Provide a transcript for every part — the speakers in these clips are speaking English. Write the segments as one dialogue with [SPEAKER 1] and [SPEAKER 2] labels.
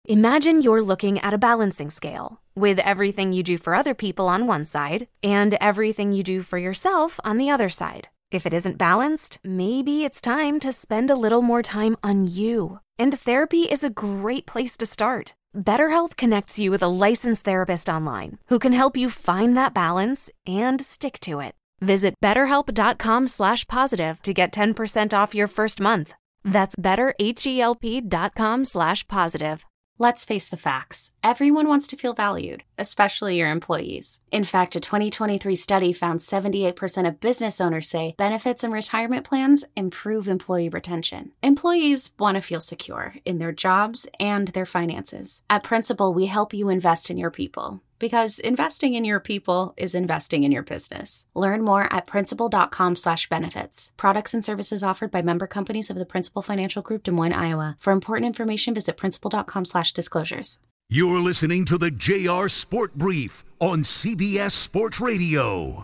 [SPEAKER 1] Imagine you're looking at a balancing scale with everything you do for other people on one side and everything you do for yourself on the other side. If it isn't balanced, maybe it's time to spend a little more time on you. And therapy is a great place to start. BetterHelp connects you with a licensed therapist online who can help you find that balance and stick to it. Visit BetterHelp.com/positive to get 10% off your first month. That's BetterHelp.com/positive.
[SPEAKER 2] Let's face the facts. Everyone wants to feel valued, especially your employees. In fact, a 2023 study found 78% of business owners say benefits and retirement plans improve employee retention. Employees want to feel secure in their jobs and their finances. At Principal, we help you invest in your people, because investing in your people is investing in your business. Learn more at principal.com/benefits. Products and services offered by member companies of the Principal Financial Group, Des Moines, Iowa. For important information, visit principal.com/disclosures.
[SPEAKER 3] You're listening to the JR Sport Brief on CBS Sports Radio.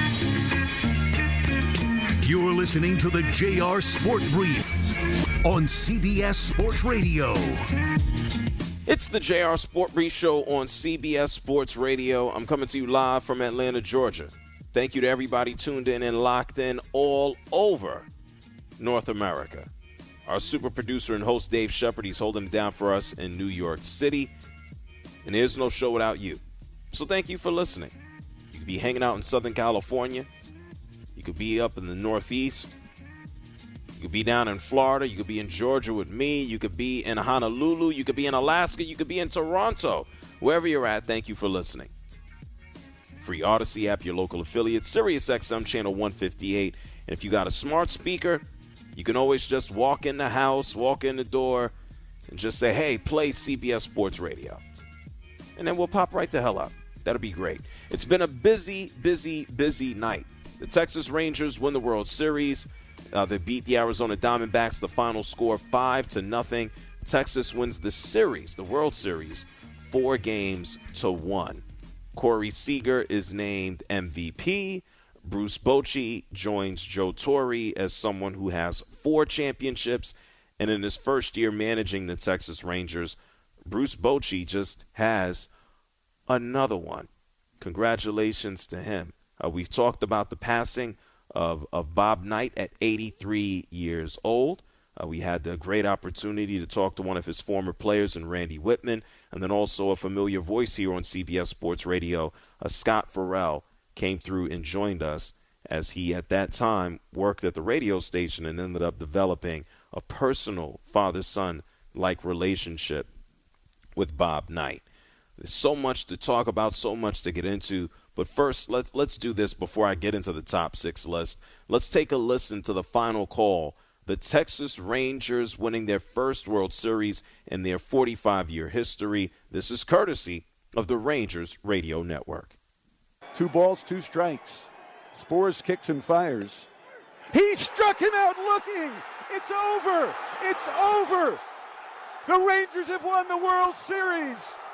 [SPEAKER 3] You're listening to the JR Sport Brief on CBS Sports Radio.
[SPEAKER 4] It's the JR Sport Brief Show on CBS Sports Radio. I'm coming to you live from Atlanta, Georgia. Thank you to everybody tuned in and locked in all over North America. Our super producer and host, Dave Shepard, he's holding it down for us in New York City. And there's no show without you. So thank you for listening. You could be hanging out in Southern California. You could be up in the Northeast. You could be down in Florida. You could be in Georgia with me. You could be in Honolulu. You could be in Alaska. You could be in Toronto. Wherever you're at, thank you for listening. Free Odyssey app, your local affiliate, Sirius XM channel 158. And if you got a smart speaker, you can always just walk in the house, walk in the door, and just say, hey, play CBS Sports Radio. And then we'll pop right the hell up. That'll be great. It's been a busy, busy, busy night. The Texas Rangers win the World Series. They beat the Arizona Diamondbacks. The final score 5-0. Texas wins the series, the World Series, 4-1. Corey Seager is named MVP. Bruce Bochy joins Joe Torre as someone who has 4 championships. And in his first year managing the Texas Rangers, Bruce Bochy just has another one. Congratulations to him. We've talked about the passing of Bob Knight at 83 years old. We had the great opportunity to talk to one of his former players in Randy Whitman, and then also a familiar voice here on CBS Sports Radio, Scott Farrell, came through and joined us as he at that time worked at the radio station and ended up developing a personal father-son-like relationship with Bob Knight. There's so much to talk about, so much to get into. But first, let's do this before I get into the top 6 list. Let's take a listen to the final call. The Texas Rangers winning their first World Series in their 45-year history. This is courtesy of the Rangers Radio Network.
[SPEAKER 5] 2 balls, 2 strikes. Spores kicks and fires. He struck him out looking. It's over. It's over. The Rangers have won the World Series.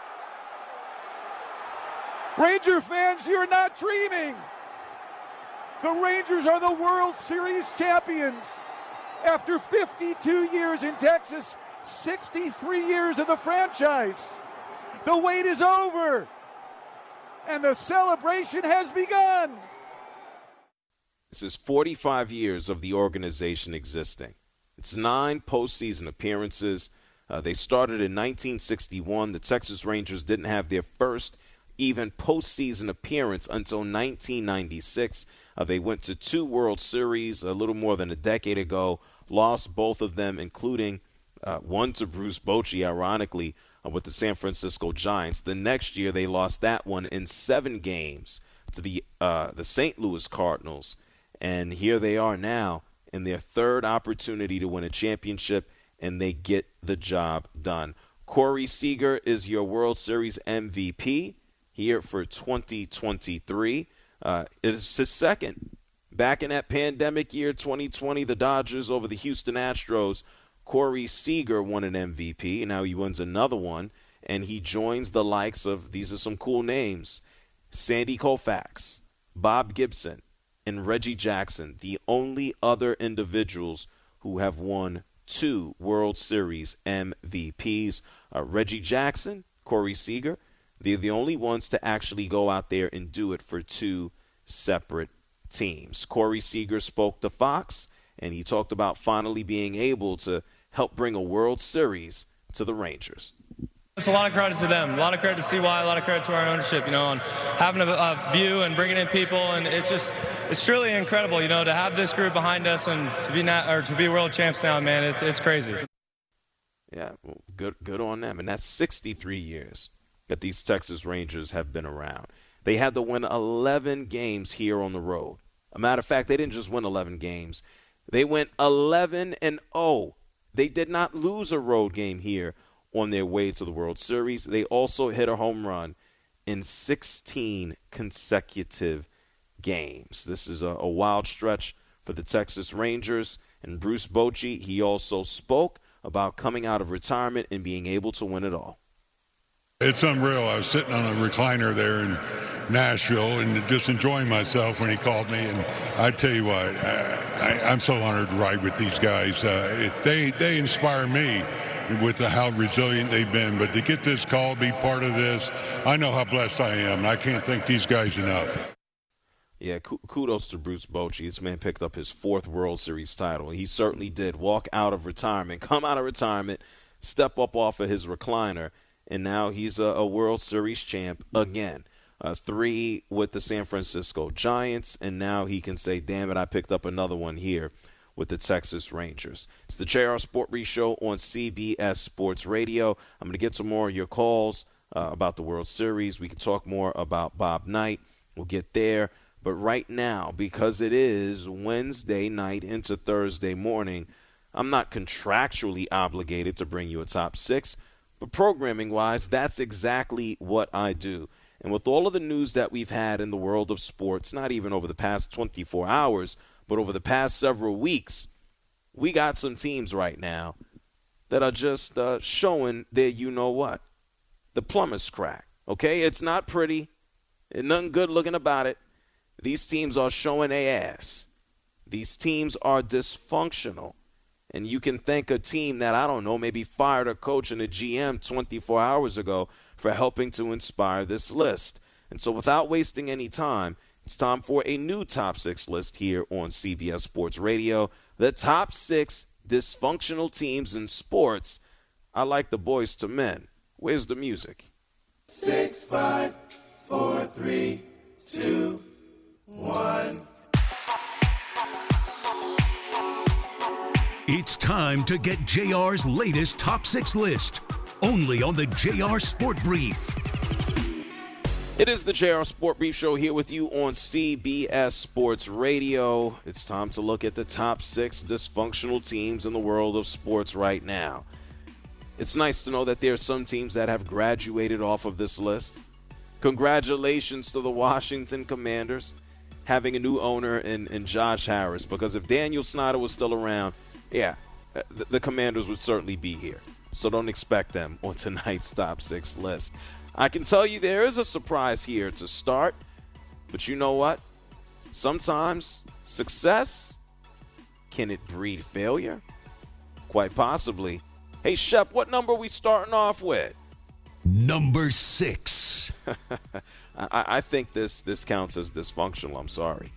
[SPEAKER 5] Ranger fans, you're not dreaming. The Rangers are the World Series champions. After 52 years in Texas, 63 years of the franchise. The wait is over, and the celebration has begun.
[SPEAKER 4] This is 45 years of the organization existing. It's 9 postseason appearances. They started in 1961. The Texas Rangers didn't have their first even postseason appearance until 1996. They went to 2 World Series a little more than a decade ago, lost both of them, including one to Bruce Bochy, ironically, with the San Francisco Giants. The next year, they lost that one in 7 games to the St. Louis Cardinals. And here they are now in their 3rd opportunity to win a championship, and they get the job done. Corey Seager is your World Series MVP here for 2023. It is his 2nd. Back in that pandemic year, 2020, the Dodgers over the Houston Astros, Corey Seager won an MVP, and now he wins another one, and he joins the likes of, these are some cool names, Sandy Koufax, Bob Gibson, and Reggie Jackson, the only other individuals who have won 2 World Series MVPs. Reggie Jackson, Corey Seager, they're the only ones to actually go out there and do it for 2 separate teams. Corey Seager spoke to Fox, and he talked about finally being able to help bring a World Series to the Rangers.
[SPEAKER 6] It's a lot of credit to them, a lot of credit to CY, a lot of credit to our ownership, on having a view and bringing in people, and it's truly incredible, to have this group behind us and to be world champs now, man. It's crazy.
[SPEAKER 4] Yeah, well, good on them, and that's 63 years that these Texas Rangers have been around. They had to win 11 games here on the road. A matter of fact, they didn't just win 11 games; they went 11-0. They did not lose a road game here on their way to the World Series. They also hit a home run in 16 consecutive games. This is a wild stretch for the Texas Rangers. And Bruce Bochy, he also spoke about coming out of retirement and being able to win it all.
[SPEAKER 7] It's unreal. I was sitting on a recliner there in Nashville and just enjoying myself when he called me. And I tell you what, I'm so honored to ride with these guys. They inspire me with how resilient they've been. But to get this call, be part of this, I know how blessed I am. And I can't thank these guys enough.
[SPEAKER 4] Yeah, kudos to Bruce Bochy. This man picked up his 4th World Series title. He certainly did walk out of retirement, come out of retirement, step up off of his recliner, and now he's a World Series champ again. 3 with the San Francisco Giants, and now he can say, damn it, I picked up another one here with the Texas Rangers. It's the JR Sport Brief Show on CBS Sports Radio. I'm going to get some more of your calls about the World Series. We can talk more about Bob Knight. We'll get there. But right now, because it is Wednesday night into Thursday morning, I'm not contractually obligated to bring you a top 6. But programming-wise, that's exactly what I do. And with all of the news that we've had in the world of sports, not even over the past 24 hours, but over the past several weeks, we got some teams right now that are just showing their you-know-what. The plumber's crack, okay? It's not pretty. There's nothing good looking about it. These teams are showing their ass. These teams are dysfunctional. And you can thank a team that, I don't know, maybe fired a coach and a GM 24 hours ago for helping to inspire this list. And so without wasting any time, it's time for a new Top 6 list here on CBS Sports Radio. The top 6 dysfunctional teams in sports. I like the Boys to Men. Where's the music?
[SPEAKER 8] 6, 5, 4, 3, 2, 1.
[SPEAKER 3] It's time to get JR's latest Top 6 list, only on the JR Sport Brief.
[SPEAKER 4] It is the JR Sport Brief Show here with you on CBS Sports Radio. It's time to look at the top 6 dysfunctional teams in the world of sports right now. It's nice to know that there are some teams that have graduated off of this list. Congratulations to the Washington Commanders having a new owner in Josh Harris, because if Daniel Snyder was still around, yeah, the Commanders would certainly be here. So don't expect them on tonight's top 6 list. I can tell you there is a surprise here to start, but you know what? Sometimes success, can it breed failure? Quite possibly. Hey, Shep, what number are we starting off with?
[SPEAKER 3] Number 6.
[SPEAKER 4] I think this counts as dysfunctional. I'm sorry.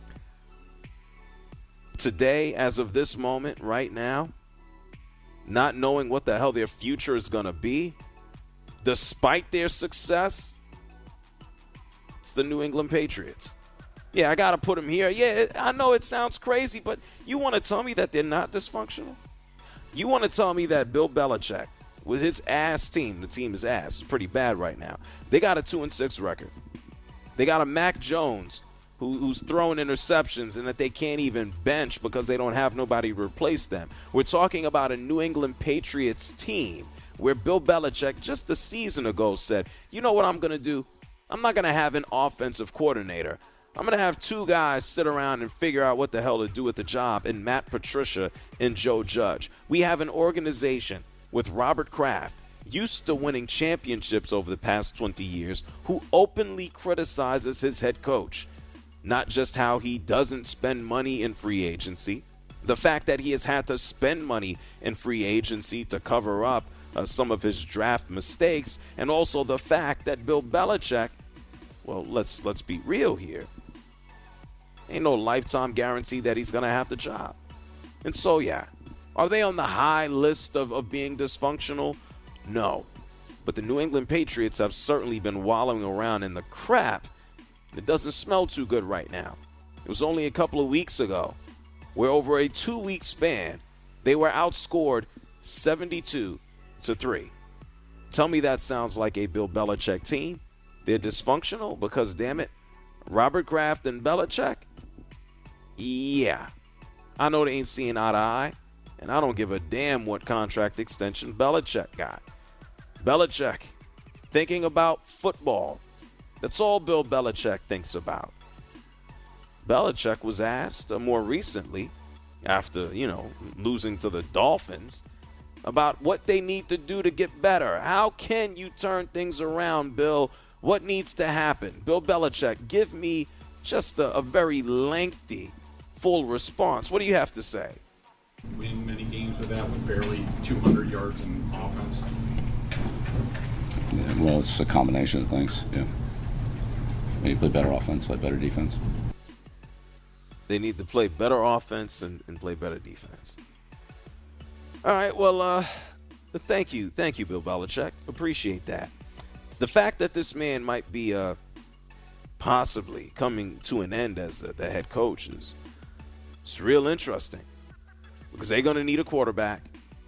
[SPEAKER 4] Today, as of this moment, right now, not knowing what the hell their future is going to be, despite their success, it's the New England Patriots. Yeah, I got to put them here. Yeah, I know it sounds crazy, but you want to tell me that they're not dysfunctional? You want to tell me that Bill Belichick, with his ass team, the team is ass, it's pretty bad right now. They got a 2-6 record. They got a Mac Jones who's throwing interceptions and that they can't even bench because they don't have nobody to replace them. We're talking about a New England Patriots team where Bill Belichick just a season ago said, you know what I'm going to do? I'm not going to have an offensive coordinator. I'm going to have 2 guys sit around and figure out what the hell to do with the job, in Matt Patricia and Joe Judge. We have an organization with Robert Kraft, used to winning championships over the past 20 years, who openly criticizes his head coach. Not just how he doesn't spend money in free agency, The fact that he has had to spend money in free agency to cover up some of his draft mistakes, and also the fact that Bill Belichick, well, let's be real here, ain't no lifetime guarantee that he's going to have the job. And so, yeah, are they on the high list of being dysfunctional? No. But the New England Patriots have certainly been wallowing around in the crap. It doesn't smell too good right now. It was only a couple of weeks ago where over a 2-week span, they were outscored 72-3. Tell me that sounds like a Bill Belichick team. They're dysfunctional because, damn it, Robert Kraft and Belichick? Yeah. I know they ain't seeing eye to eye, and I don't give a damn what contract extension Belichick got. Belichick thinking about football. That's all Bill Belichick thinks about. Belichick was asked more recently, after, losing to the Dolphins, about what they need to do to get better. How can you turn things around, Bill? What needs to happen? Bill Belichick, give me just a very lengthy, full response. What do you have to say?
[SPEAKER 9] Winning many games with that with barely 200 yards in offense.
[SPEAKER 10] Yeah, well, it's a combination of things, yeah. When you play better offense, play better defense.
[SPEAKER 4] They need to play better offense and play better defense. All right, well, thank you, Bill Belichick. Appreciate that. The fact that this man might be possibly coming to an end as the head coach it's real interesting, because they're going to need a quarterback.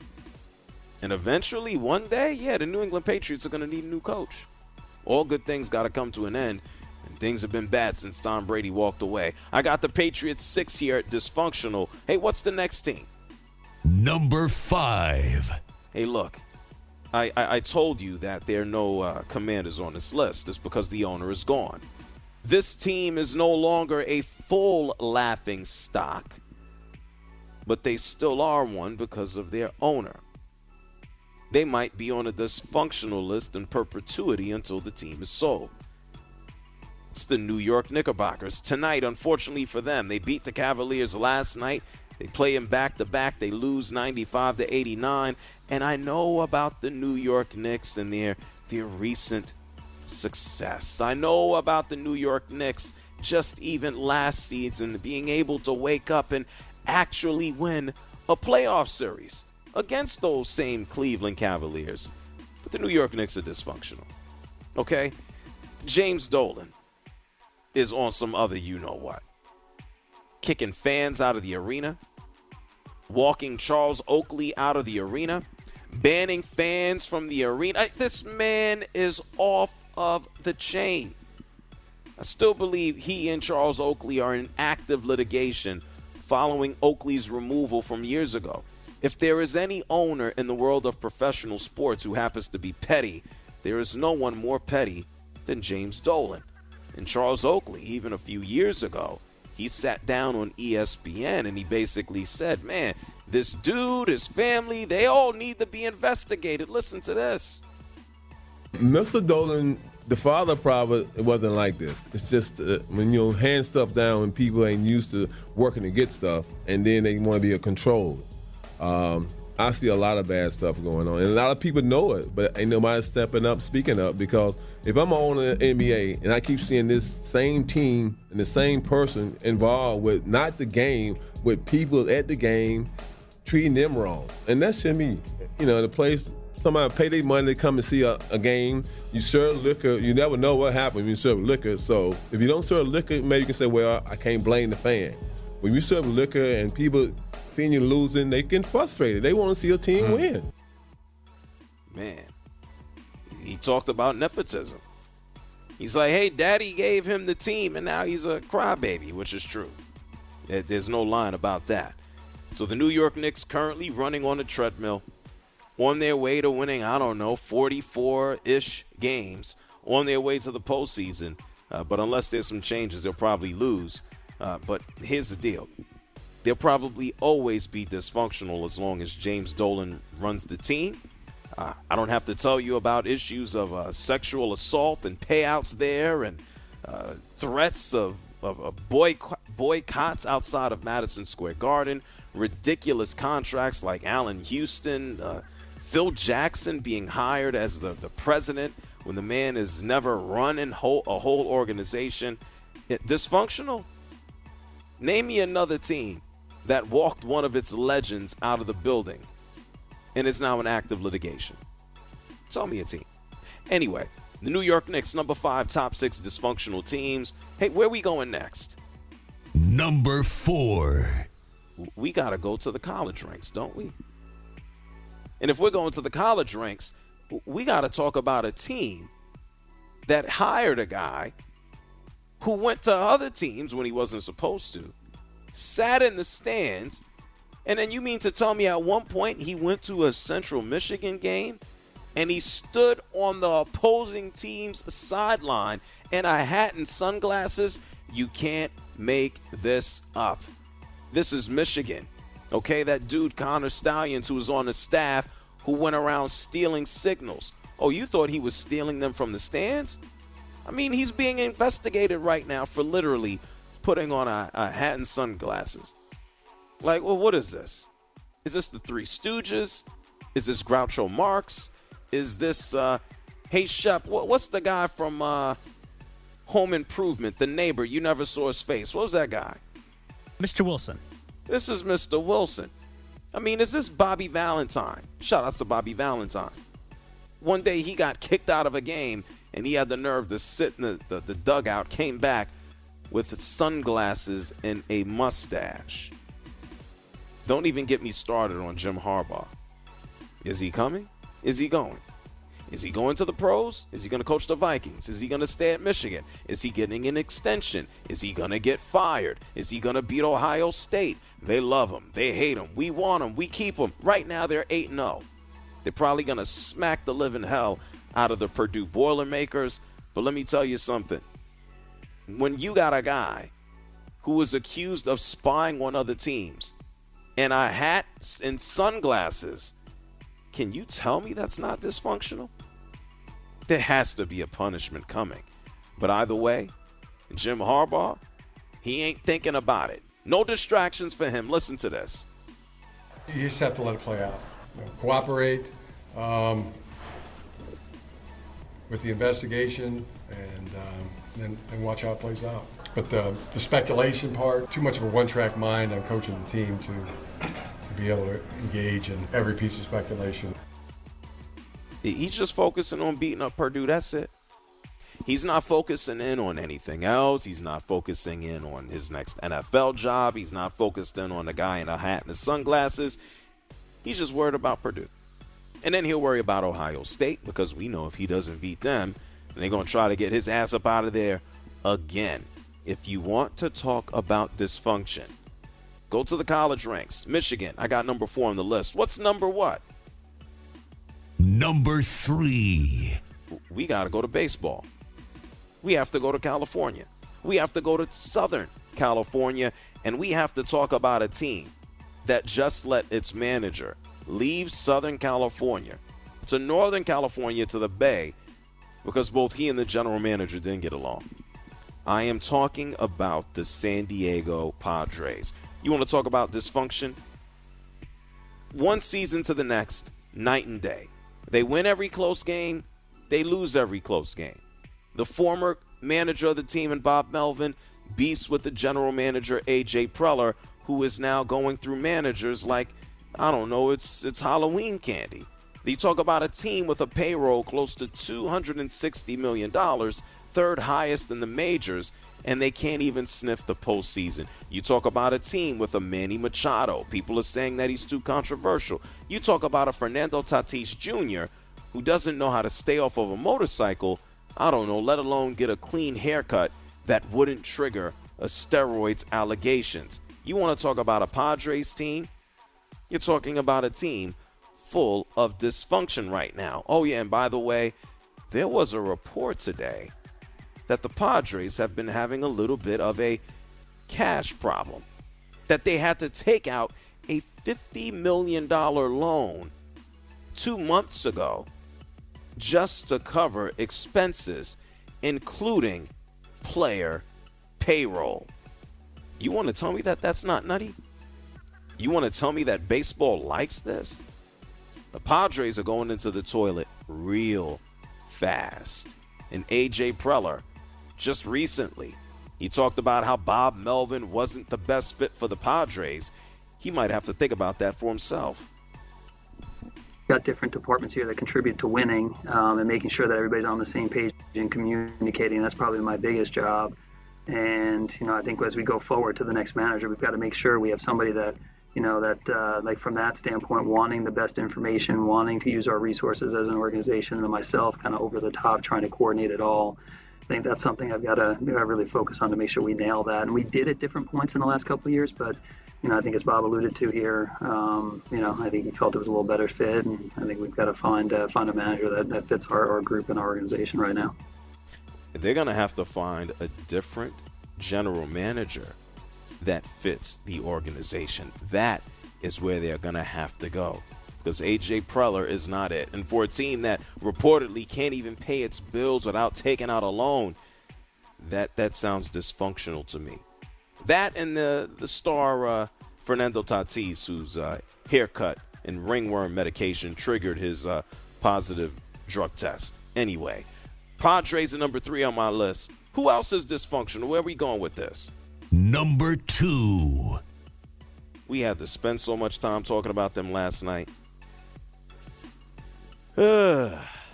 [SPEAKER 4] And eventually, one day, the New England Patriots are going to need a new coach. All good things got to come to an end, and things have been bad since Tom Brady walked away. I got the Patriots 6 here at dysfunctional. Hey, what's the next team?
[SPEAKER 3] Number 5.
[SPEAKER 4] Hey, look, I told you that there are no Commanders on this list. It's because the owner is gone. This team is no longer a full laughing stock, but they still are one because of their owner. They might be on a dysfunctional list in perpetuity until the team is sold. It's the New York Knickerbockers. Tonight, unfortunately for them, they beat the Cavaliers last night. They play them back-to-back. They lose 95-89. And I know about the New York Knicks and their recent success. I know about the New York Knicks just even last season being able to wake up and actually win a playoff series against those same Cleveland Cavaliers. But the New York Knicks are dysfunctional. Okay? James Dolan is on some other you-know-what. Kicking fans out of the arena. Walking Charles Oakley out of the arena. Banning fans from the arena. This man is off of the chain. I still believe he and Charles Oakley are in active litigation following Oakley's removal from years ago. If there is any owner in the world of professional sports who happens to be petty, there is no one more petty than James Dolan. And Charles Oakley, even a few years ago, he sat down on ESPN and he basically said, man, this dude, his family, they all need to be investigated. Listen to this.
[SPEAKER 11] Mr. Dolan, the father probably wasn't like this. It's just when you hand stuff down when people ain't used to working to get stuff, and then they want to be a control. I see a lot of bad stuff going on, and a lot of people know it, but ain't nobody stepping up, speaking up, because if I'm on the NBA and I keep seeing this same team and the same person involved with not the game, with people at the game treating them wrong, and that shouldn't be, the place. Somebody pay their money to come and see a game. You serve liquor. You never know what happens when you serve liquor. So if you don't serve liquor, maybe you can say, well, I can't blame the fan. When you serve liquor and people seeing you losing, they get frustrated. They want to see a team win.
[SPEAKER 4] Man, he talked about nepotism. He's like, hey, daddy gave him the team, and now he's a crybaby, which is true. There's no line about that. So the New York Knicks currently running on a treadmill, on their way to winning, 44-ish games, on their way to the postseason. But unless there's some changes, they'll probably lose. But here's the deal. They'll probably always be dysfunctional as long as James Dolan runs the team. I don't have to tell you about issues of sexual assault and payouts there and threats of boycotts outside of Madison Square Garden, ridiculous contracts like Allen Houston, Phil Jackson being hired as the president when the man has never run a whole organization. Dysfunctional? Name me another team that walked one of its legends out of the building and is now in active litigation. Tell me a team. Anyway, the New York Knicks, number 5, top 6 dysfunctional teams. Hey, where we going next?
[SPEAKER 3] Number 4.
[SPEAKER 4] We got to go to the college ranks, don't we? And if we're going to the college ranks, we got to talk about a team that hired a guy who went to other teams when he wasn't supposed to, sat in the stands, and then you mean to tell me at one point he went to a Central Michigan game and he stood on the opposing team's sideline in a hat and sunglasses? You can't make this up. This is Michigan, okay? That dude Connor Stallions, who was on the staff, who went around stealing signals. Oh, you thought he was stealing them from the stands? I mean, he's being investigated right now for literally putting on a hat and sunglasses. Like, well, what is this? Is this the Three Stooges? Is this Groucho Marx? Is this, hey, Shep, what's the guy from Home Improvement, the neighbor? You never saw his face. What was that guy?
[SPEAKER 12] Mr. Wilson.
[SPEAKER 4] This is Mr. Wilson. I mean, is this Bobby Valentine? Shout out to Bobby Valentine. One day he got kicked out of a game and he had the nerve to sit in the dugout, came back with sunglasses and a mustache. Don't even get me started on Jim Harbaugh. Is he coming? Is he going? Is he going to the pros? Is he going to coach the Vikings? Is he going to stay at Michigan? Is he getting an extension? Is he going to get fired? Is he going to beat Ohio State? They love him. They hate him. We want him. We keep him. Right now, they're 8-0. They're probably going to smack the living hell out of the Purdue Boilermakers. But let me tell you something. When you got a guy who was accused of spying on other teams and a hat and sunglasses, can you tell me that's not dysfunctional? There has to be a punishment coming. But either way, Jim Harbaugh, he ain't thinking about it. No distractions for him. Listen to this.
[SPEAKER 13] You just have to let it play out. Cooperate with the investigation and watch how it plays out. But the speculation part, too much of a one-track mind on coaching the team to be able to engage in every piece of speculation.
[SPEAKER 4] He's just focusing on beating up Purdue. That's it. He's not focusing in on anything else. He's not focusing in on his next NFL job. He's not focused in on the guy in a hat and the sunglasses. He's just worried about Purdue. And then he'll worry about Ohio State, because we know if he doesn't beat them, then they're going to try to get his ass up out of there again. If you want to talk about dysfunction, go to the college ranks. Michigan, I got number 4 on the list. What's number what?
[SPEAKER 3] Number 3.
[SPEAKER 4] We got to go to baseball. We have to go to California. We have to go to Southern California, and we have to talk about a team that just let its manager leave Southern California to Northern California to the Bay because both he and the general manager didn't get along. I am talking about the San Diego Padres. You want to talk about dysfunction? One season to the next, night and day. They win every close game. They lose every close game. The former manager of the team, and Bob Melvin, beefs with the general manager, A.J. Preller, who is now going through managers like, I don't know, it's Halloween candy. You talk about a team with a payroll close to $260 million, third highest in the majors, and they can't even sniff the postseason. You talk about a team with a Manny Machado. People are saying that he's too controversial. You talk about a Fernando Tatis Jr., who doesn't know how to stay off of a motorcycle, I don't know, let alone get a clean haircut that wouldn't trigger a steroids allegations. You want to talk about a Padres team? You're talking about a team full of dysfunction right now. Oh, yeah, and by the way, there was a report today that the Padres have been having a little bit of a cash problem, that they had to take out a $50 million loan 2 months ago just to cover expenses, including player payroll. You want to tell me that that's not nutty? You want to tell me that baseball likes this? The Padres are going into the toilet real fast. And A.J. Preller, just recently, he talked about how Bob Melvin wasn't the best fit for the Padres. He might have to think about that for himself.
[SPEAKER 14] Got different departments here that contribute to winning and making sure that everybody's on the same page and communicating. That's probably my biggest job. And, I think as we go forward to the next manager, we've got to make sure we have somebody that, like from that standpoint, wanting the best information, wanting to use our resources as an organization, and myself kind of over the top trying to coordinate it all. I think that's something I've got to really focus on to make sure we nail that. And we did at different points in the last couple of years, but I think as Bob alluded to here, I think he felt it was a little better fit, and I think we've got to find a manager that fits our group and our organization right now.
[SPEAKER 4] They're going to have to find a different general manager that fits the organization. That is where they're going to have to go, because A.J. Preller is not it. And for a team that reportedly can't even pay its bills without taking out a loan, that sounds dysfunctional to me. That and the star Fernando Tatis, whose haircut and ringworm medication triggered his positive drug test. Anyway, Padres are number 3 on my list. Who else is dysfunctional? Where are we going with this?
[SPEAKER 3] Number 2.
[SPEAKER 4] We had to spend so much time talking about them last night. They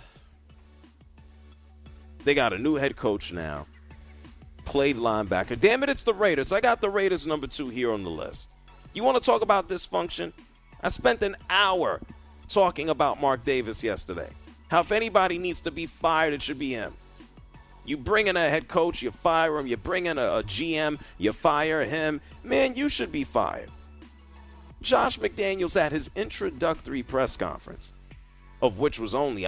[SPEAKER 4] got a new head coach now. Played linebacker. Damn it, it's the Raiders. I got the Raiders number 2 here on the list. You want to talk about dysfunction? I spent an hour talking about Mark Davis yesterday. How if anybody needs to be fired, it should be him. You bring in a head coach, you fire him. You bring in a GM, you fire him. Man, you should be fired. Josh McDaniels at his introductory press conference, of which was only,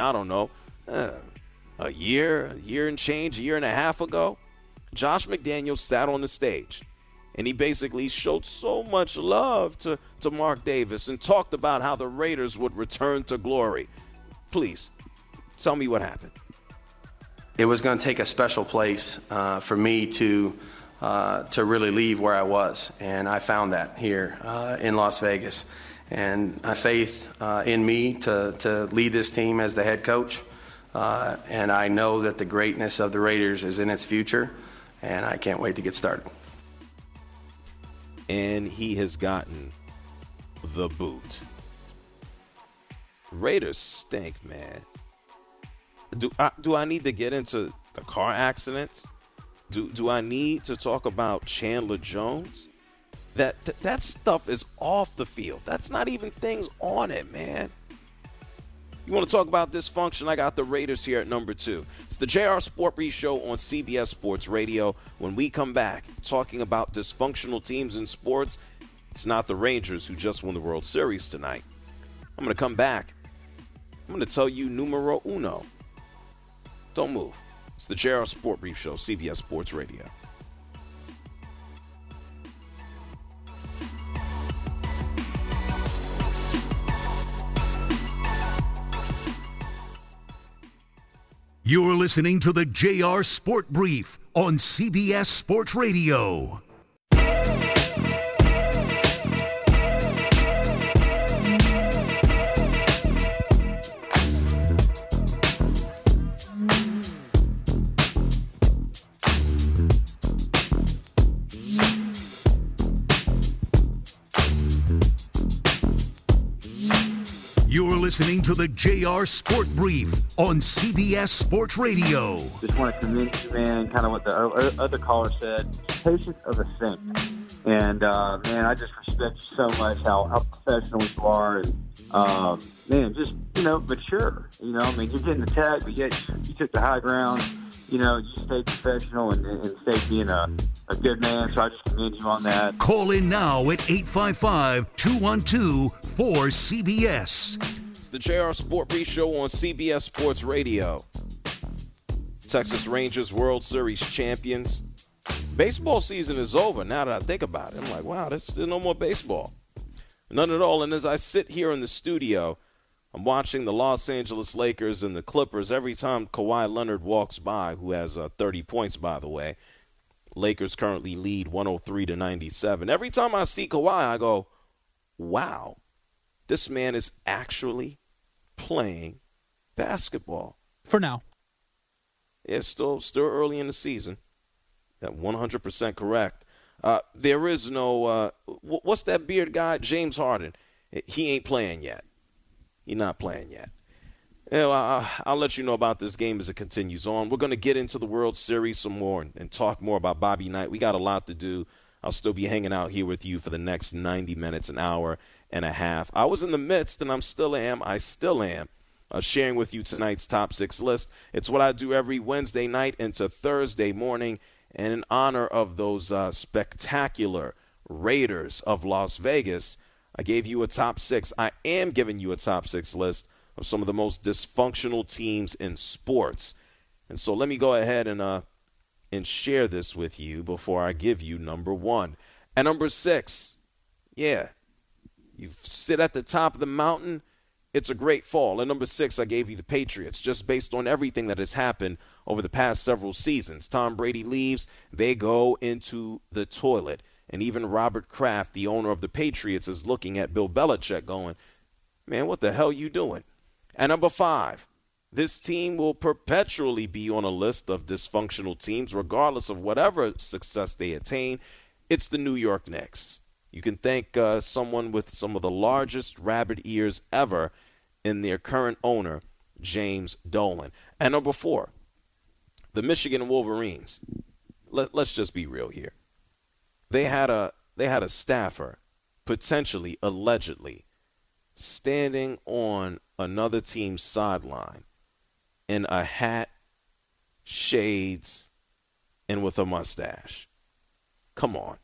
[SPEAKER 4] a year and change, a year and a half ago. Josh McDaniels sat on the stage, and he basically showed so much love to Mark Davis and talked about how the Raiders would return to glory. Please, tell me what happened.
[SPEAKER 15] It was going to take a special place for me to really leave where I was, and I found that here in Las Vegas. And faith in me to lead this team as the head coach, and I know that the greatness of the Raiders is in its future, and I can't wait to get started.
[SPEAKER 4] And he has gotten the boot. Raiders stink, man. Do I need to get into the car accidents? Do I need to talk about Chandler Jones? That stuff is off the field. That's not even things on it, man. You want to talk about dysfunction? I got the Raiders here at number 2. It's the JR Sport Brief Show on CBS Sports Radio. When we come back talking about dysfunctional teams in sports, it's not the Rangers who just won the World Series tonight. I'm going to come back. I'm going to tell you numero uno. Don't move. It's the JR Sport Brief Show, CBS Sports Radio.
[SPEAKER 3] You're listening to the JR Sport Brief on CBS Sports Radio. You're listening to the JR Sport Brief on CBS Sports Radio.
[SPEAKER 16] Just want to commend you, man, kind of what the other caller said, patience of a saint. And, man, I just respect you so much, how professional you are. And, man, just, mature. I mean, you're getting attacked, but yet you took the high ground. You stayed professional and stayed being a good man. So I just commend you on that.
[SPEAKER 3] Call in now at 855-212-4CBS.
[SPEAKER 4] It's the JR Sport Brief Show on CBS Sports Radio. Texas Rangers World Series champions. Baseball season is over now that I think about it. I'm like, wow, there's no more baseball. None at all. And as I sit here in the studio, I'm watching the Los Angeles Lakers and the Clippers. Every time Kawhi Leonard walks by, who has 30 points, by the way, Lakers currently lead 103-97. Every time I see Kawhi, I go, wow, this man is actually playing basketball.
[SPEAKER 12] For now.
[SPEAKER 4] Yeah, still early in the season. That 100% correct. There is no what's that beard guy? James Harden. He ain't playing yet. He's not playing yet. I'll let you know about this game as it continues on. We're going to get into the World Series some more and talk more about Bobby Knight. We got a lot to do. I'll still be hanging out here with you for the next 90 minutes, an hour and a half. I was in the midst, and I still am, sharing with you tonight's top 6 list. It's what I do every Wednesday night into Thursday morning. And in honor of those spectacular Raiders of Las Vegas, I gave you a top 6. I am giving you a top 6 list of some of the most dysfunctional teams in sports. And so let me go ahead and share this with you before I give you number 1. At number 6, yeah, you sit at the top of the mountain, it's a great fall. At number 6, I gave you the Patriots, just based on everything that has happened over the past several seasons. Tom Brady leaves, they go into the toilet. And even Robert Kraft, the owner of the Patriots, is looking at Bill Belichick going, man, what the hell you doing? At number 5, this team will perpetually be on a list of dysfunctional teams, regardless of whatever success they attain. It's the New York Knicks. You can thank someone with some of the largest rabbit ears ever in their current owner, James Dolan. And number 4, the Michigan Wolverines. Let's just be real here. They had a staffer, potentially, allegedly, standing on another team's sideline in a hat, shades, and with a mustache. Come on.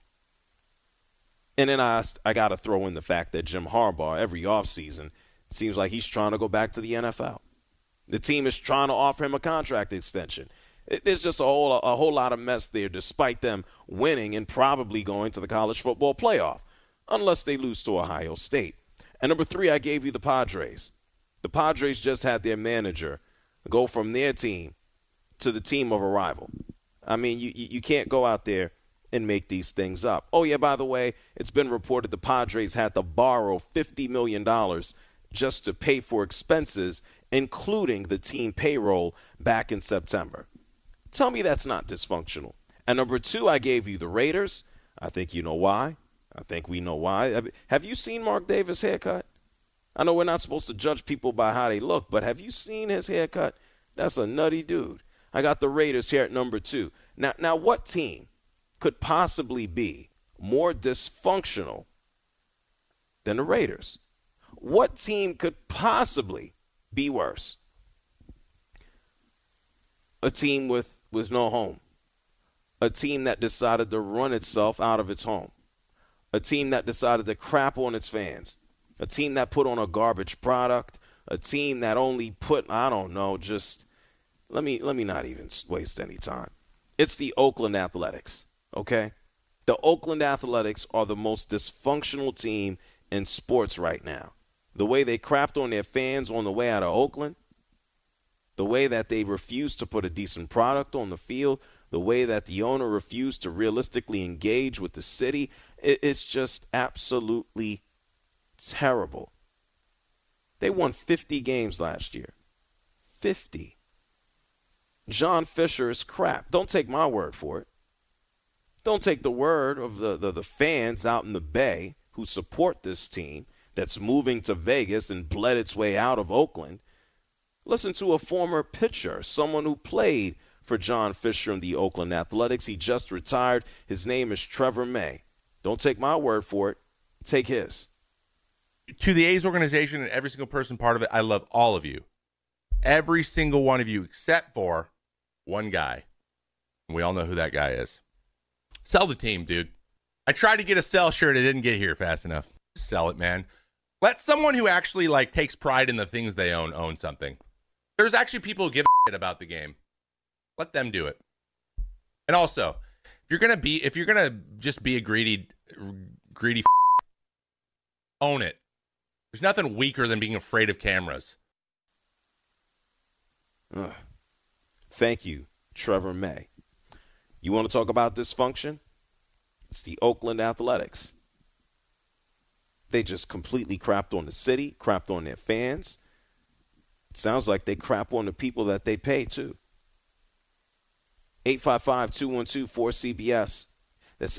[SPEAKER 4] And then I got to throw in the fact that Jim Harbaugh, every offseason, seems like he's trying to go back to the NFL. The team is trying to offer him a contract extension. There's just a whole lot of mess there, despite them winning and probably going to the college football playoff, unless they lose to Ohio State. And number 3, I gave you the Padres. The Padres just had their manager go from their team to the team of a rival. I mean, you can't go out there and make these things up. Oh, yeah, by the way, it's been reported the Padres had to borrow $50 million just to pay for expenses, including the team payroll back in September. Tell me that's not dysfunctional. And number 2, I gave you the Raiders. I think you know why. I think we know why. Have you seen Mark Davis' haircut? I know we're not supposed to judge people by how they look, but have you seen his haircut? That's a nutty dude. I got the Raiders here at number 2. Now what team could possibly be more dysfunctional than the Raiders? What team could possibly be worse? A team with no home. A team that decided to run itself out of its home. A team that decided to crap on its fans. A team that put on a garbage product. A team that only put, I don't know, just let me not even waste any time. It's the Oakland Athletics, okay? The Oakland Athletics are the most dysfunctional team in sports right now. The way they crapped on their fans on the way out of Oakland, the way that they refused to put a decent product on the field, the way that the owner refused to realistically engage with the city, it's just absolutely terrible. They won 50 games last year. 50. John Fisher is crap. Don't take my word for it. Don't take the word of the fans out in the Bay who support this team that's moving to Vegas and bled its way out of Oakland. Listen to a former pitcher, someone who played for John Fisher in the Oakland Athletics. He just retired. His name is Trevor May. Don't take my word for it. Take his.
[SPEAKER 17] To the A's organization and every single person part of it, I love all of you. Every single one of you except for one guy. And we all know who that guy is. Sell the team, dude. I tried to get a sell shirt. It didn't get here fast enough. Sell it, man. Let someone who actually takes pride in the things they own something. There's actually people who give a shit about the game. Let them do it. And also, if you're gonna just be a greedy own it. There's nothing weaker than being afraid of cameras.
[SPEAKER 4] Thank you, Trevor May. You want to talk about dysfunction? It's the Oakland Athletics. They just completely crapped on the city, crapped on their fans. It sounds like they crap on the people that they pay, too. 855-212-4CBS. That's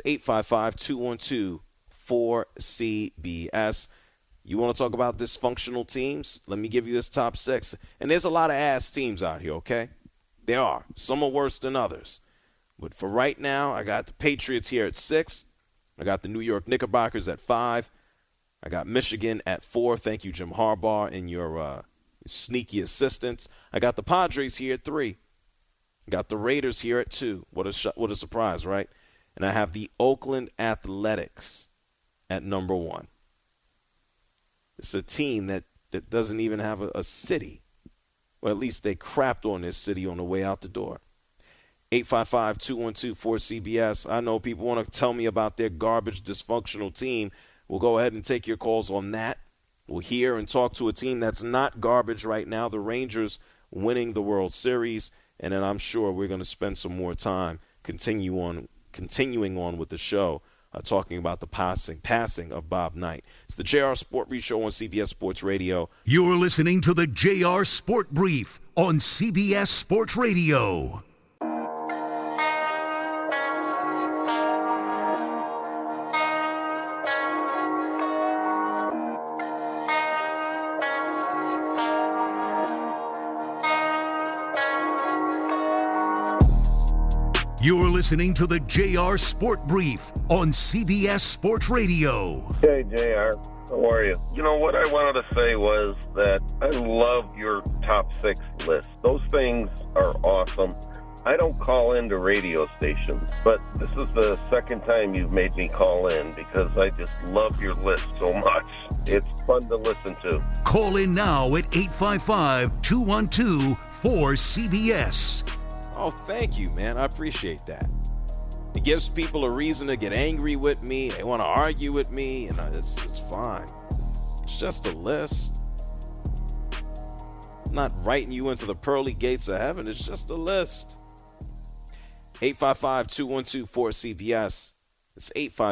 [SPEAKER 4] 855-212-4CBS. You want to talk about dysfunctional teams? Let me give you this top 6. And there's a lot of ass teams out here, okay? There are. Some are worse than others. But for right now, I got the Patriots here at 6. I got the New York Knickerbockers at 5. I got Michigan at 4. Thank you, Jim Harbaugh, and your sneaky assistants. I got the Padres here at 3. I got the Raiders here at 2. What a surprise, right? And I have the Oakland Athletics at number 1. It's a team that doesn't even have a city. Well, at least they crapped on this city on the way out the door. 855-212-4CBS. I know people want to tell me about their garbage, dysfunctional team. We'll go ahead and take your calls on that. We'll hear and talk to a team that's not garbage right now, the Rangers winning the World Series. And then I'm sure we're going to spend some more time continuing on with the show, talking about the passing of Bob Knight. It's the JR Sport Brief Show on CBS Sports Radio.
[SPEAKER 3] You're listening to the JR Sport Brief on CBS Sports Radio. You're listening to the JR Sport Brief on CBS Sports Radio.
[SPEAKER 18] Hey, JR. How are you? You know, what I wanted to say was that I love your top 6 list. Those things are awesome. I don't call into radio stations, but this is the second time you've made me call in because I just love your list so much. It's fun to listen to.
[SPEAKER 3] Call in now at 855-212-4CBS.
[SPEAKER 4] Oh, thank you, man. I appreciate that. It gives people a reason to get angry with me. They want to argue with me, and it's fine. It's just a list. I'm not writing you into the pearly gates of heaven. It's just a list. 855-212-4CBS. It's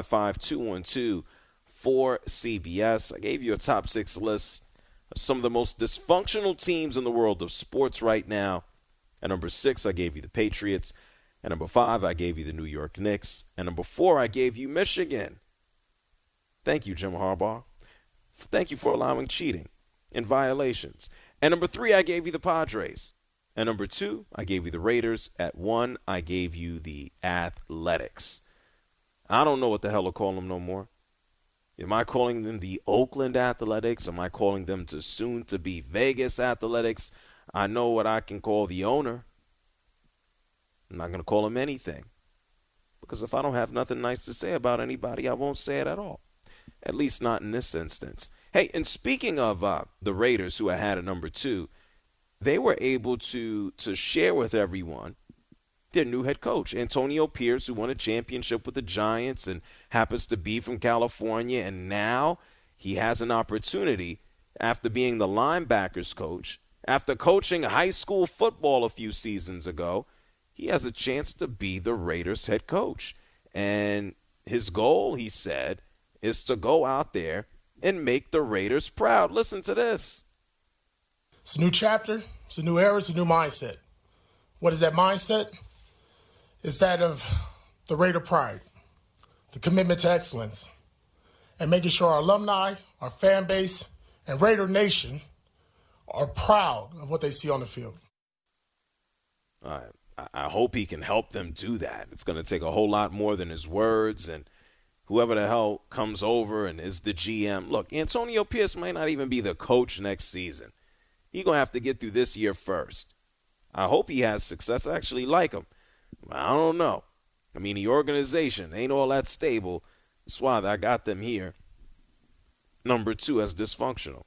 [SPEAKER 4] 855-212-4CBS. I gave you a top 6 list of some of the most dysfunctional teams in the world of sports right now. At number 6, I gave you the Patriots. At number 5, I gave you the New York Knicks. At number 4, I gave you Michigan. Thank you, Jim Harbaugh. Thank you for allowing cheating and violations. At number 3, I gave you the Padres. At number 2, I gave you the Raiders. At 1, I gave you the Athletics. I don't know what the hell to call them no more. Am I calling them the Oakland Athletics? Am I calling them the soon-to-be Vegas Athletics? I know what I can call the owner. I'm not going to call him anything. Because if I don't have nothing nice to say about anybody, I won't say it at all. At least not in this instance. Hey, and speaking of the Raiders, who I had at number 2, they were able to share with everyone their new head coach, Antonio Pierce, who won a championship with the Giants and happens to be from California. And now he has an opportunity, after being the linebackers coach, after coaching high school football a few seasons ago, he has a chance to be the Raiders head coach. And his goal, he said, is to go out there and make the Raiders proud. Listen to this.
[SPEAKER 19] It's a new chapter. It's a new era. It's a new mindset. What is that mindset? It's that of the Raider pride, the commitment to excellence, and making sure our alumni, our fan base, and Raider Nation are proud of what they see on the field.
[SPEAKER 4] I hope he can help them do that. It's going to take a whole lot more than his words, and whoever the hell comes over and is the GM. Look, Antonio Pierce might not even be the coach next season. He's going to have to get through this year first. I hope he has success. I actually like him. I don't know. I mean, the organization ain't all that stable. That's why I got them here. Number 2 as dysfunctional.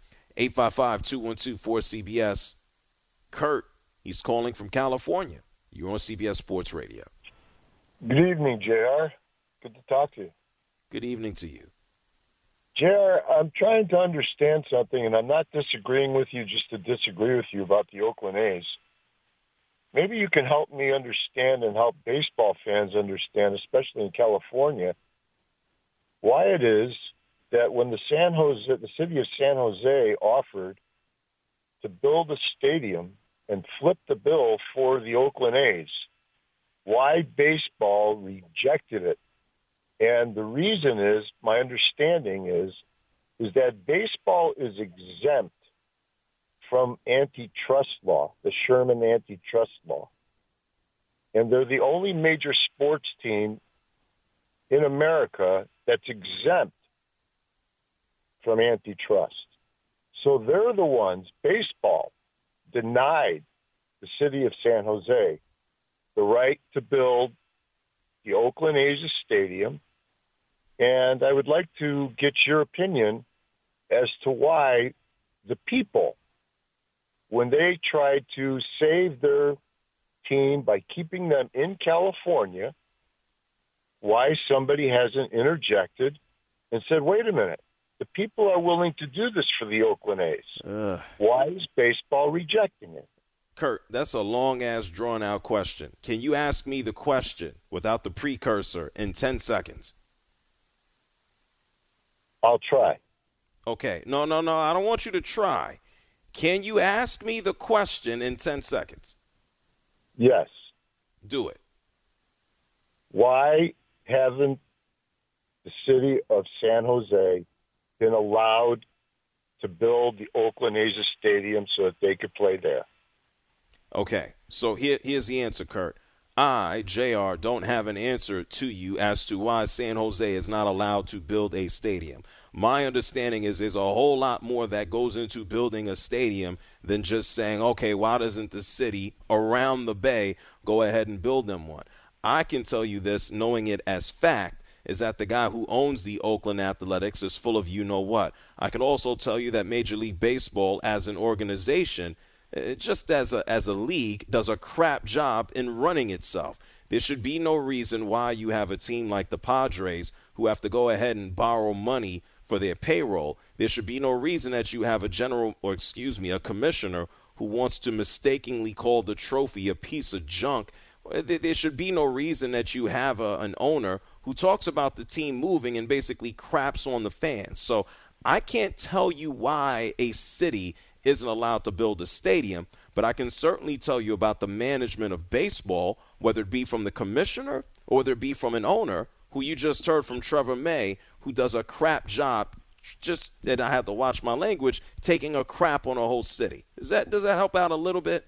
[SPEAKER 4] 855-212-4CBS. Kurt, he's calling from California. You're on CBS Sports Radio.
[SPEAKER 20] Good evening, JR. Good to talk to you.
[SPEAKER 4] Good evening to you.
[SPEAKER 20] JR, I'm trying to understand something, and I'm not disagreeing with you just to disagree with you about the Oakland A's. Maybe you can help me understand and help baseball fans understand, especially in California, why it is that when the city of San Jose offered to build a stadium and flip the bill for the Oakland A's, why baseball rejected it. And the reason is, my understanding is that baseball is exempt from antitrust law, the Sherman antitrust law. And they're the only major sports team in America that's exempt from antitrust. So they're the ones, baseball denied the city of San Jose the right to build the Oakland A's stadium. And I would like to get your opinion as to why the people, when they tried to save their team by keeping them in California, why somebody hasn't interjected and said, wait a minute, the people are willing to do this for the Oakland A's. Why is baseball rejecting it?
[SPEAKER 4] Kurt, that's a long-ass, drawn-out question. Can you ask me the question without the precursor in 10 seconds?
[SPEAKER 20] I'll try.
[SPEAKER 4] Okay. No. I don't want you to try. Can you ask me the question in 10 seconds?
[SPEAKER 20] Yes.
[SPEAKER 4] Do it.
[SPEAKER 20] Why haven't the city of San Jose been allowed to build the Oakland A's stadium so that they could play there?
[SPEAKER 4] Okay, so here's the answer, Kurt. I, JR, don't have an answer to you as to why San Jose is not allowed to build a stadium. My understanding is there's a whole lot more that goes into building a stadium than just saying, okay, why doesn't the city around the Bay go ahead and build them one? I can tell you this, knowing it as fact, is that the guy who owns the Oakland Athletics is full of you-know-what. I can also tell you that Major League Baseball as an organization, just as a league, does a crap job in running itself. There should be no reason why you have a team like the Padres who have to go ahead and borrow money for their payroll. There should be no reason that you have a commissioner who wants to mistakenly call the trophy a piece of junk. There should be no reason that you have an owner who talks about the team moving and basically craps on the fans. So I can't tell you why a city isn't allowed to build a stadium, but I can certainly tell you about the management of baseball, whether it be from the commissioner or whether it be from an owner who you just heard from Trevor May, who does a crap job, just that I have to watch my language, taking a crap on a whole city. Does that help out a little bit?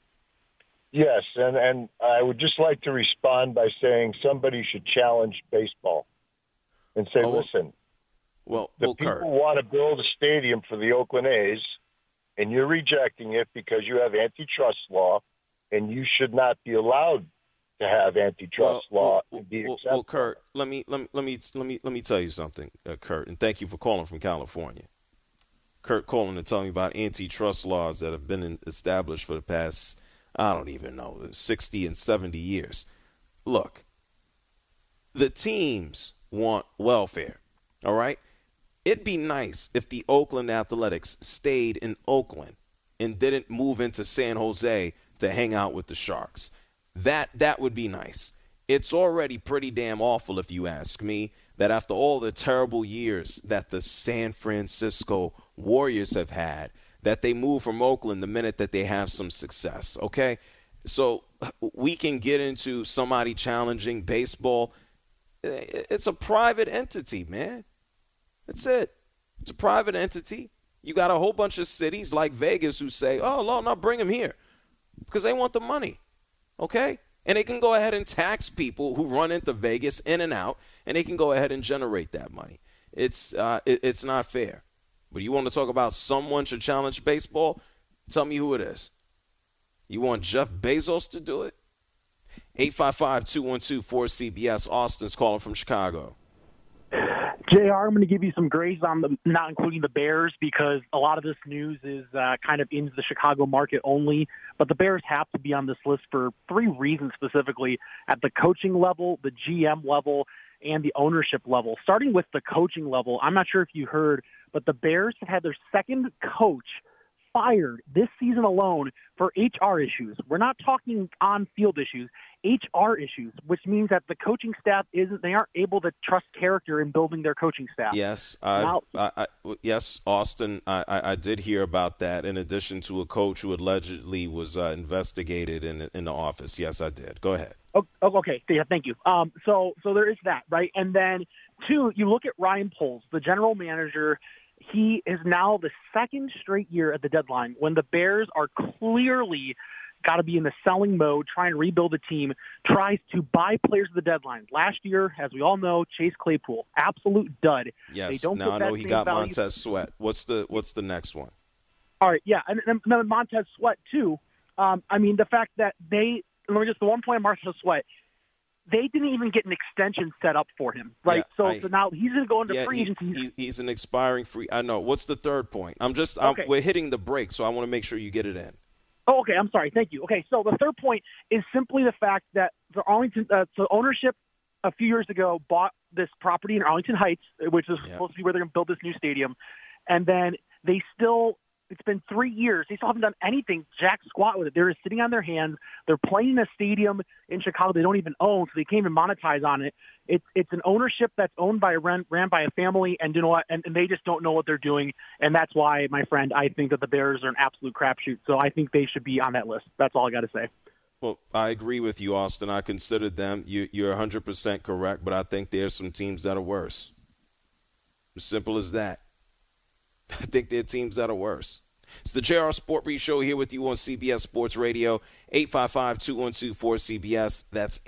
[SPEAKER 20] Yes, and I would just like to respond by saying somebody should challenge baseball and say, listen, the people want to build a stadium for the Oakland A's, and you're rejecting it because you have antitrust law, and you should not be allowed to have antitrust law and be accepted.
[SPEAKER 4] Well, Kurt, let me tell you something, Kurt, and thank you for calling from California. Kurt calling to tell me about antitrust laws that have been established for the past, I don't even know, 60 and 70 years. Look, the teams want welfare, all right? It'd be nice if the Oakland Athletics stayed in Oakland and didn't move into San Jose to hang out with the Sharks. That would be nice. It's already pretty damn awful, if you ask me, that after all the terrible years that the San Francisco Warriors have had, that they move from Oakland the minute that they have some success, okay? So we can get into somebody challenging baseball. It's a private entity, man. That's it. It's a private entity. You got a whole bunch of cities like Vegas who say, oh, no, bring them here because they want the money, okay? And they can go ahead and tax people who run into Vegas in and out, and they can go ahead and generate that money. It's not fair. But you want to talk about someone should challenge baseball? Tell me who it is. You want Jeff Bezos to do it? 855-212-4CBS. Austin's calling from Chicago.
[SPEAKER 21] JR, I'm going to give you some grace on the not including the Bears because a lot of this news is kind of in the Chicago market only. But the Bears have to be on this list for three reasons specifically: at the coaching level, the GM level, and the ownership level. Starting with the coaching level, I'm not sure if you heard, but the Bears have had their second coach fired this season alone for HR issues. We're not talking on-field issues, HR issues, which means that the coaching staff they aren't able to trust character in building their coaching staff.
[SPEAKER 4] Yes, yes, Austin, I did hear about that. In addition to a coach who allegedly was investigated in the office. Yes, I did. Go ahead.
[SPEAKER 21] Oh, okay. Yeah, thank you. So there is that, right? And then 2, you look at Ryan Poles, the general manager. He is now the second straight year at the deadline when the Bears are clearly got to be in the selling mode, trying to rebuild the team, tries to buy players at the deadline. Last year, as we all know, Chase Claypool, absolute dud.
[SPEAKER 4] Yes,
[SPEAKER 21] they don't
[SPEAKER 4] now I know he got
[SPEAKER 21] value.
[SPEAKER 4] Montez Sweat. What's the next one?
[SPEAKER 21] All right, yeah, and Montez Sweat, too. The fact that the one point on Montez Sweat, they didn't even get an extension set up for him, right?
[SPEAKER 4] Yeah,
[SPEAKER 21] so now he's going to go into free agency.
[SPEAKER 4] He's an expiring free. I know. What's the third point? We're hitting the break, so I want to make sure you get it in.
[SPEAKER 21] Oh, okay. I'm sorry. Thank you. Okay, so the third point is simply the fact that the Arlington, ownership a few years ago bought this property in Arlington Heights, which is supposed to be where they're going to build this new stadium, and then it's been 3 years. They still haven't done anything jack squat with it. They're just sitting on their hands. They're playing in a stadium in Chicago they don't even own, so they can't even monetize on it. It's an ownership that's owned by ran by a family, and you know what? And they just don't know what they're doing. And that's why, my friend, I think that the Bears are an absolute crapshoot. So I think they should be on that list. That's all I got to say.
[SPEAKER 4] Well, I agree with you, Austin. I considered them. You're 100% correct, but I think there's some teams that are worse. As simple as that. I think there are teams that are worse. It's the JR Sport Brief Show here with you on CBS Sports Radio, 855-212-4CBS. That's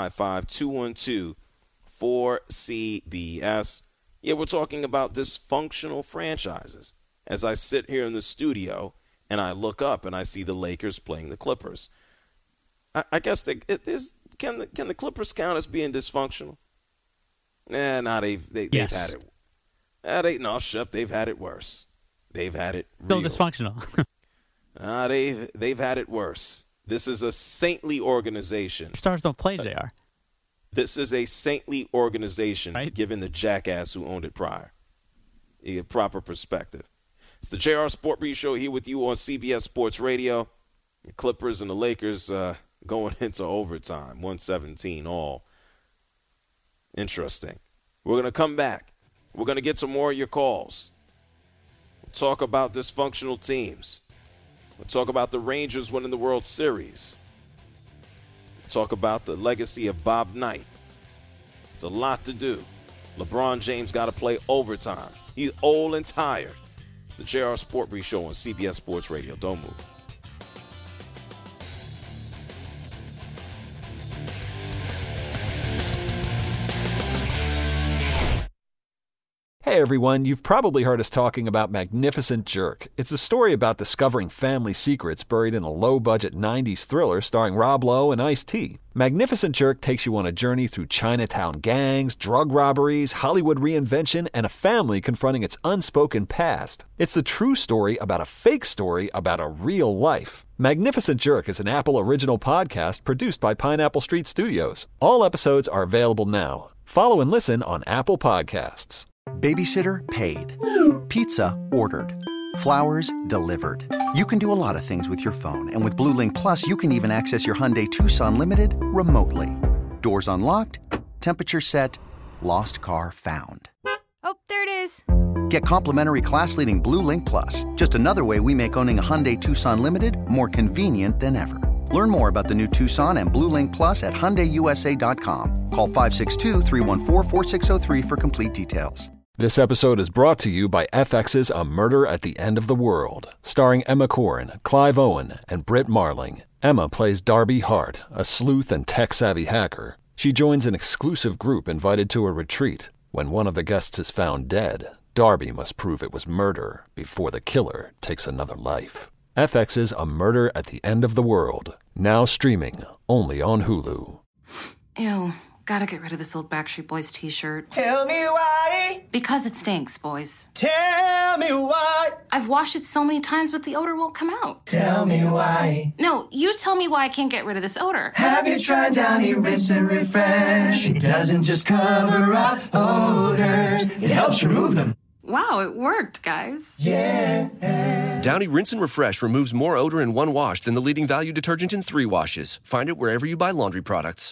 [SPEAKER 4] 855-212-4CBS. Yeah, we're talking about dysfunctional franchises. As I sit here in the studio and I look up and I see the Lakers playing the Clippers. I guess can the Clippers count as being dysfunctional? They've had it. They've had it worse. They've had it
[SPEAKER 12] still dysfunctional.
[SPEAKER 4] They've had it worse. This is a saintly organization.
[SPEAKER 12] Stars don't play, JR.
[SPEAKER 4] This is a saintly organization, right? Given the jackass who owned it prior. You get proper perspective. It's the JR Sport Brief Show here with you on CBS Sports Radio. The Clippers and the Lakers going into overtime, 117 all. Interesting. We're going to come back. We're going to get some more of your calls. We'll talk about dysfunctional teams. We'll talk about the Rangers winning the World Series. We'll talk about the legacy of Bob Knight. It's a lot to do. LeBron James got to play overtime. He's old and tired. It's the JR Sport Brief Show on CBS Sports Radio. Don't move.
[SPEAKER 1] Hey everyone, you've probably heard us talking about Magnificent Jerk. It's a story about discovering family secrets buried in a low-budget 90s thriller starring Rob Lowe and Ice-T. Magnificent Jerk takes you on a journey through Chinatown gangs, drug robberies, Hollywood reinvention, and a family confronting its unspoken past. It's the true story about a fake story about a real life. Magnificent Jerk is an Apple original podcast produced by Pineapple Street Studios. All episodes are available now. Follow and listen on Apple Podcasts.
[SPEAKER 22] Babysitter paid. Pizza ordered. Flowers delivered. You can do a lot of things with your phone, and with Blue Link Plus, you can even access your Hyundai Tucson Limited remotely. Doors unlocked, temperature set, lost car found.
[SPEAKER 23] Oh, there it is.
[SPEAKER 22] Get complimentary class-leading Blue Link Plus, just another way we make owning a Hyundai Tucson Limited more convenient than ever. Learn more about the new Tucson and Blue Link Plus at HyundaiUSA.com. Call 562-314-4603 for complete details.
[SPEAKER 1] This episode is brought to you by FX's A Murder at the End of the World, starring Emma Corrin, Clive Owen, and Britt Marling. Emma plays Darby Hart, a sleuth and tech-savvy hacker. She joins an exclusive group invited to a retreat. When one of the guests is found dead, Darby must prove it was murder before the killer takes another life. FX's A Murder at the End of the World, now streaming only on Hulu.
[SPEAKER 23] Ew, gotta get rid of this old Backstreet Boys t-shirt.
[SPEAKER 8] Tell me why.
[SPEAKER 23] Because it stinks, boys.
[SPEAKER 8] Tell me why.
[SPEAKER 23] I've washed it so many times, but the odor won't come out.
[SPEAKER 8] Tell me why.
[SPEAKER 23] No, you tell me why I can't get rid of this odor.
[SPEAKER 8] Have you tried Downy Rinse and Refresh? It doesn't just cover up odors, it helps remove them.
[SPEAKER 23] Wow, it worked, guys.
[SPEAKER 8] Yeah.
[SPEAKER 2] Downy Rinse and Refresh removes more odor in one wash than the leading value detergent in 3 washes. Find it wherever you buy laundry products.